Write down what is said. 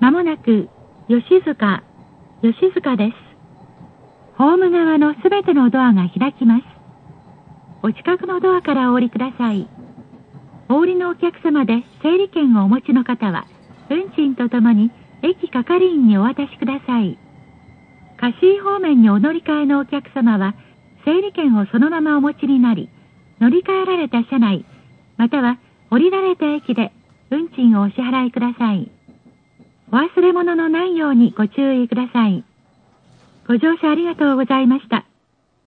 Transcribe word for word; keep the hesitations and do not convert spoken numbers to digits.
まもなく吉塚、吉塚です。ホーム側のすべてのドアが開きます。お近くのドアからお降りください。お降りのお客様で整理券をお持ちの方は、運賃とともに駅係員にお渡しください。香椎方面にお乗り換えのお客様は、整理券をそのままお持ちになり、乗り換えられた車内、または降りられた駅で運賃をお支払いください。お忘れ物のないようにご注意ください。ご乗車ありがとうございました。